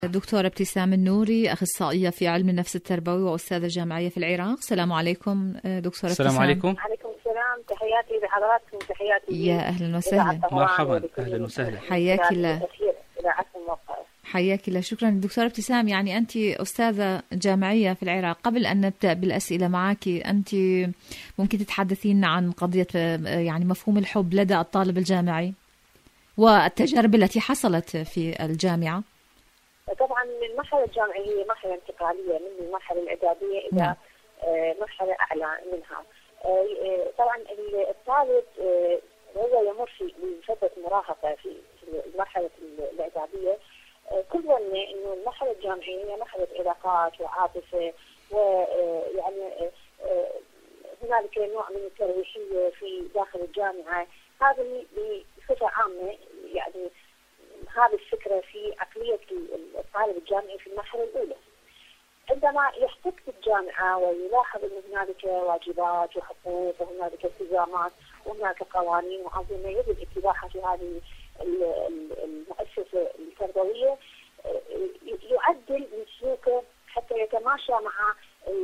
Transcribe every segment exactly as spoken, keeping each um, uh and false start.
دكتورة ابتسام النوري، أخصائية في علم النفس التربوي وأستاذة جامعية في العراق. السلام عليكم دكتورة السلام ابتسام. عليكم. عليكم السلام، تحياتي لحضراتكم، تحياتي يا أهلا وسهلا. مرحبا، أهلا وسهلا. حياك الله. إذاعتكم حياك الله. شكرا دكتورة ابتسام. يعني أنت أستاذة جامعية في العراق. قبل أن نبدأ بالأسئلة معك، أنت ممكن تتحدثين عن قضية يعني مفهوم الحب لدى الطالب الجامعي والتجارب التي حصلت في الجامعة؟ طبعا المرحلة الجامعية هي مرحلة انتقالية من المرحلة الإعدادية إلى نعم. مرحلة أعلى منها. طبعا الطالب وهو يمر في فترة مراهقة في المرحلة الإعدادية، كل ظنه إنه المرحلة الجامعية هي مرحلة علاقات وعاطفة، ويعني هنالك نوع من الترويحية في داخل الجامعة. هذه بصفة عامة يعني هذه الفكرة في عقلية الطالب الجامعي في المرحلة الأولى. عندما يحتك بالجامعة ويلاحظ أن هنالك واجبات وحقوق وهنالك التزامات وهناك قوانين وأنظمة يجب اتباعها في هذه المؤسسة التربوية، يعدل من سلوكه حتى يتماشى مع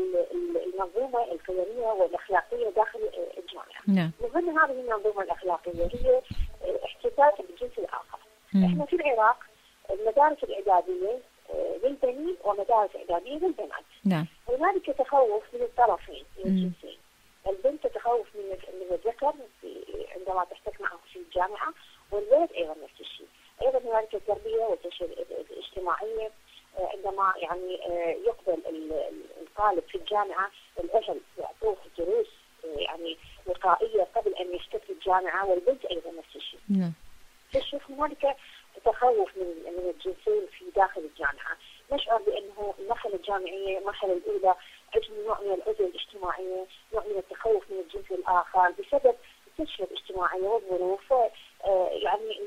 المنظومة القيمية والأخلاقية داخل الجامعة. نعم. من ضمن هذه المنظومة الأخلاقية هي احتكاك بالجنس الآخر. احنا في العراق المدارس الإعدادية للبنين ومدارس إعدادية للبنات. نعم. هنالك تخوف من الطرفين من الجنسين. البنت تتخوف من من الذكر عندما تحتك معه في الجامعة، والولد أيضا نفس الشيء. أيضا هنالك التربية والتنشئة الاجتماعية. عندما يعني يقبل الطالب في الجامعة، الأهل يعطوه دروس يعني وقائية قبل أن يحتك الجامعة، والبنت أيضا نفس الشيء. نعم. تشوف هنالك تخوف من من الجنسين في داخل الجامعة. نشعر بأنه المرحلة الجامعية المرحلة الأولى عندنا نوع من العزلة الاجتماعية، نوع من التخوف من الجنس الآخر بسبب التنشئة الاجتماعية والظروف. يعني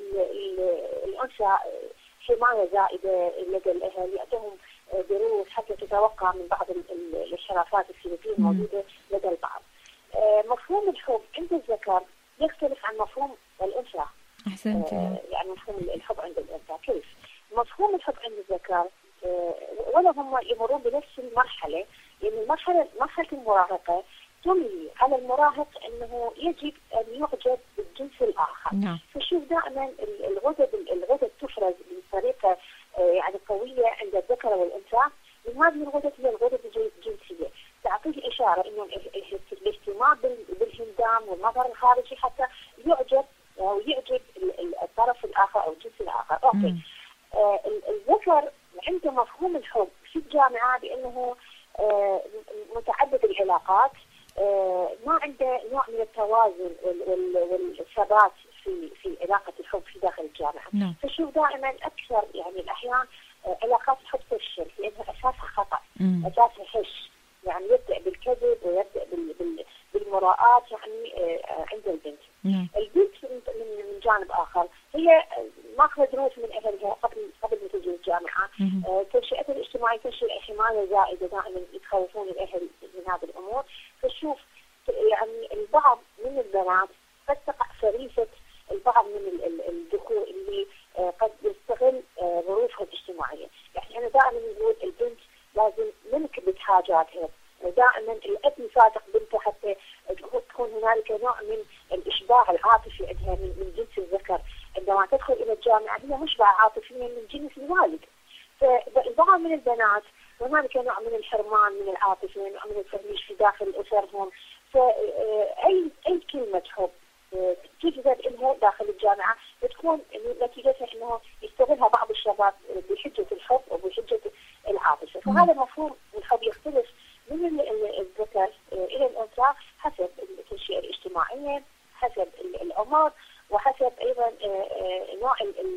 الأنثى حماية زائدة لدى الأهل، يعطوهم دروس حتى تتوقع من بعض الانحرافات السلوكية الموجودة لدى البعض. مفهوم الحب عند الذكر يختلف عن مفهوم الأنثى. أحسنت. آه يعني مفهوم الحب عند الأنثى كيف؟ مفهوم الحب عند الذكر آه ولا هم يمرون بنفس المرحلة، لأن يعني المرحلة مرحلة المراهقة تملي على المراهق أنه يجب أن يعجب بالجنس الآخر. نعم. فشوف دائما الغدد الغدد تفرز بطريقة آه يعني قوية عند الذكر والأنثى. من هذه الغدد هي الغدد الجنسية، تعطيه إشارة إنه الاهتمام بالهندام والنظر الخارجي حتى يعجب أو يعجب الطرف الآخر أو الجنس الآخر. أوكي. آه الذكر عنده مفهوم الحب في الجامعة بأنه آه متعدد العلاقات، آه ما عنده نوع من التوازن والثبات في في علاقة الحب في داخل الجامعة. نعم. فشوف دائما أكثر يعني الأحيان آه علاقات الحب تفشل لأنها أساسها خطأ، أساسها هش، يعني يبدأ بالكذب ويبدأ بال بال بالمراءات يعني آه عند البنت. نعم. البنت من من جانب آخر هي ماخذة دروس من أهلها قبل قبل ما تجي الجامعة. آه تنشئتها الاجتماعية تنشئ حماية زائدة، دائما يتخوفون الأهل من هذه الأمور. فشوف يعني البعض من البنات قد تقع فريسة البعض من الذكور اللي آه قد يستغل آه ظروفها الاجتماعية. يعني أنا دائما نقول البنت لازم ننكبت حاجاتها، دائما الأب يفاتق بنته حتى تكون هنالك نوع من الإشباع العاطفي عندها من, من جنس الذكر. عندما تدخل إلى الجامعة هي مشبعة عاطفيا من جنس الوالد. فالبعض من البنات هنالك نوع من الحرمان من العاطفة، نوع من التهميش في داخل أسرهم. فأي أي كلمة حب تجذب إلها داخل الجامعة بتكون نتيجتها إنه يستغلها بعض الشباب بحجة الحب وبحجة العاطفة. فهذا مفهوم الحب يختلف من الذكر إلى الأنثى حسب التنشئة الاجتماعية، حسب العمر، وحسب أيضا نوع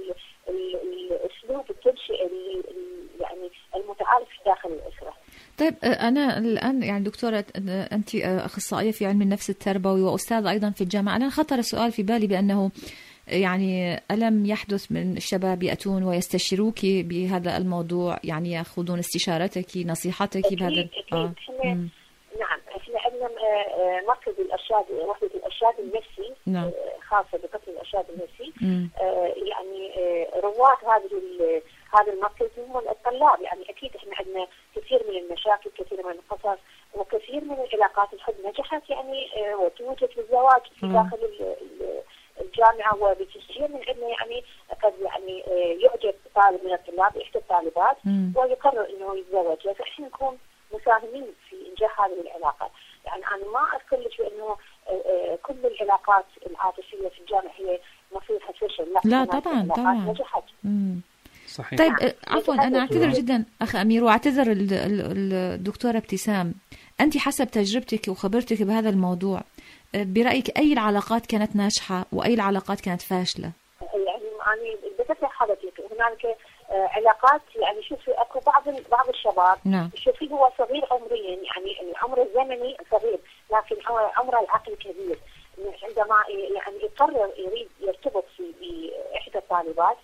الأسلوب التنشئة يعني المتعارف داخل الأسرة. طيب أنا الآن يعني دكتورة أنت أخصائية في علم النفس التربوي وأستاذة أيضا في الجامعة، أنا خطر السؤال في بالي بأنه يعني ألم يحدث من الشباب يأتون ويستشيروك بهذا الموضوع، يعني يأخذون استشارتك نصيحتك بهذا؟ أكيد. آه. إحنا نعم إحنا عندنا مركز الإرشاد، وحدة الإرشاد النفسي. نعم. خاصة بقسم الإرشاد النفسي. آه يعني آه رواد هذه هذا المركز هم الطلاب. يعني اكيد احنا عندنا كثير من المشاكل، كثير من القصص، وكثير من العلاقات الحب نجحت يعني وتوجد للزواج في داخل الجامعه وبتشجيع من عندنا. يعني قد يعني يعجب طالب من الطلاب احدى الطالبات ويقرر انه يتزوج، فاحنا نكون مساهمين في انجاح هذه العلاقه. يعني انا ما اذكر لك بانه كل العلاقات العاطفيه في الجامعه هي مصيرها فشل، لا, لا طبعا طبعا نجحت. صحيح. طيب نعم. عفوا انا اعتذر جدا اخ امير، واعتذر الدكتوره ابتسام، انت حسب تجربتك وخبرتك بهذا الموضوع برايك اي العلاقات كانت ناجحه واي العلاقات كانت فاشله؟ يعني يعني بذكر حضرتك هنالك علاقات، يعني شوفي اكو بعض بعض الشباب نعم. شوفي هو صغير عمريا، يعني العمر الزمني صغير لكن عمره العقل كبير. عندما يعني يقرر يريد يرتبط في باحدى الطالبات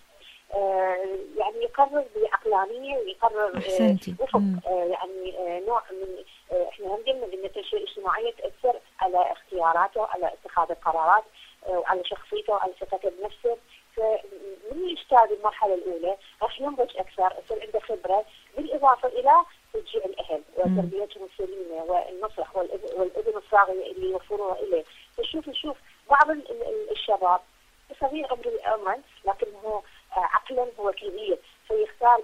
يعني يقرر بعقلانيه ويقرر وفق يعني نوع من احنا هم قلنا ان التنشئه الاجتماعيه تاثر على اختياراته، على اتخاذ القرارات، وعلى شخصيته وعلى ثقته بنفسه. فمن يجتاز المرحله الاولى راح ينضج اكثر، يصير عنده خبره، بالاضافه الى تشجيع الاهل وتربيتهم السليمه والنصح والاذن الصاغيه اللي يوفروها اليه. فشوف نشوف بعض الشباب صغير عمرا لكن هو عقلا هو كبير، فيختار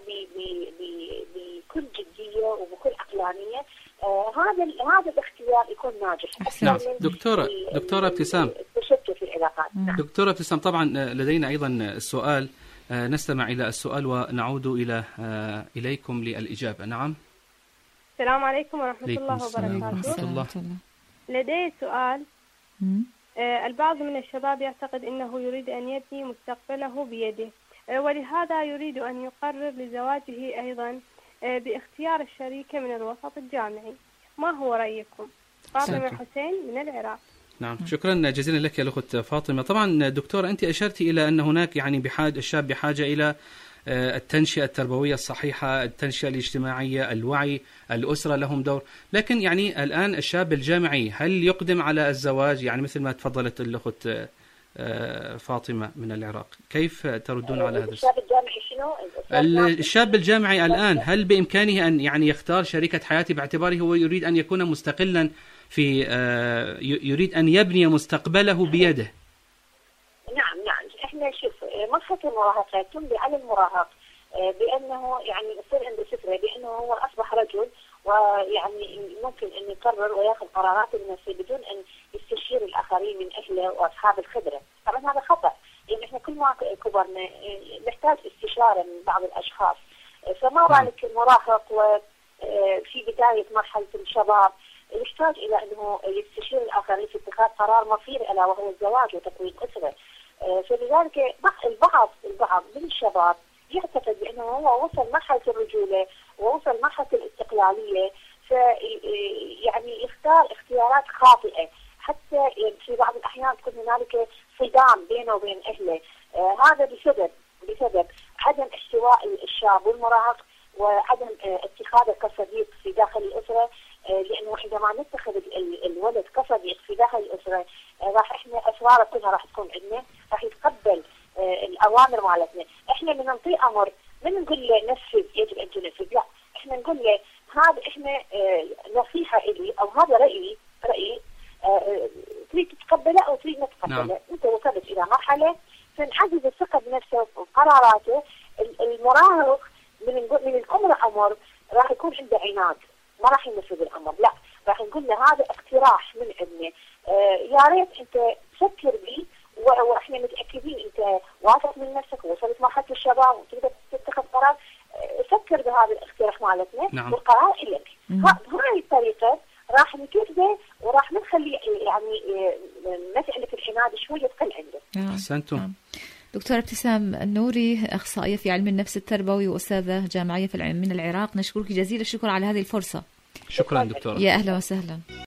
بكل جديه وبكل عقلانيه. آه هذا هذا الاختيار يكون ناجح. نعم دكتوره دكتوره ابتسام، التشتت في العلاقات. نعم. دكتوره ابتسام، طبعا لدينا ايضا السؤال، آه نستمع الى السؤال ونعود الى آه اليكم للاجابه. نعم. السلام عليكم ورحمه الله وبركاته. الله. لدي سؤال. آه البعض من الشباب يعتقد انه يريد ان يبني مستقبله بيده، آه ولهذا يريد ان يقرر لزواجه ايضا باختيار الشريكة من الوسط الجامعي. ما هو رأيكم؟ فاطمة حسين من العراق. نعم، شكرا جزيلا لك يا الأخت فاطمة. طبعا دكتورة أنت أشرتي إلى أن هناك يعني بحاجة الشاب بحاجة إلى التنشئة التربوية الصحيحة، التنشئة الاجتماعية، الوعي، الأسرة لهم دور. لكن يعني الآن الشاب الجامعي هل يقدم على الزواج؟ يعني مثل ما تفضلت الأخت فاطمة من العراق، كيف تردون على هذا الشاب الجامعي؟ شنو الشاب الجامعي الآن هل بإمكانه أن يعني يختار شريكة حياته باعتباره هو يريد أن يكون مستقلا في يريد أن يبني مستقبله بيده؟ نعم نعم احنا شوف مرحلة المراهقة تمضي على المراهق بأنه يعني يصير عنده فكرة بأنه هو أصبح رجل، ويعني ممكن أن يقرر ويأخذ قرارات بنفسه بدون أن يستشير الآخرين من أهله وأصحاب الخبرة. طبعا هذا خطأ، يعني احنا كل ما كبرنا نحتاج استشارة من بعض الأشخاص، فما بالك المراهق وفي بداية مرحلة الشباب يحتاج إلى أنه يستشير الآخرين في اتخاذ قرار مصيري ألا وهو الزواج وتكوين أسرة. فلذلك البعض البعض من الشباب يعتقد بأنه هو وصل مرحلة الرجولة ووصل مرحلة الاستقلالية، فيعني يختار اختيارات خاطئة، حتى في بعض الأحيان تكون هنالك صدام بينه وبين أهله. آه هذا بسبب بسبب عدم احتواء الشاب والمراهق وعدم آه اتخاذه كصديق في داخل الأسرة. آه لأنه عندما نتخذ الولد كصديق في داخل الأسرة آه راح احنا أسراره كلها راح تكون عندنا، راح يتقبل آه الأوامر مالتنا. احنا من نعطيه أمر من نقول له نفذ يجب أن تنفذ، لا احنا نقول له هذا احنا آه نصيحة إلي أو هذا رأيي رأيي آه تريد تتقبله أو تريد ما تتقبله. نعم. أنت وصلت إلى مرحلة فنعزز الثقة بنفسه وقراراته. المراهق من من الأمر أمر راح يكون عنده عناد، ما راح ينفذ الأمر، لا راح نقول له هذا اقتراح من عندنا، آه يا ريت أنت تفكر به، وإحنا متأكدين أنت واثق من نفسك ووصلت مرحلة الشباب وتقدر تتخذ قرار، آه فكر بهذا الاقتراح مالتنا. نعم. والقرار إلك. بهذه الطريقة راح نكتبه وراح نخلي يعني مسألة العناد شوية تقل عنده. أحسنتم. دكتورة ابتسام النوري، أخصائية في علم النفس التربوي وأستاذة جامعية في من العراق، نشكرك جزيل الشكر على هذه الفرصة. شكرا دكتورة. يا أهلا وسهلا.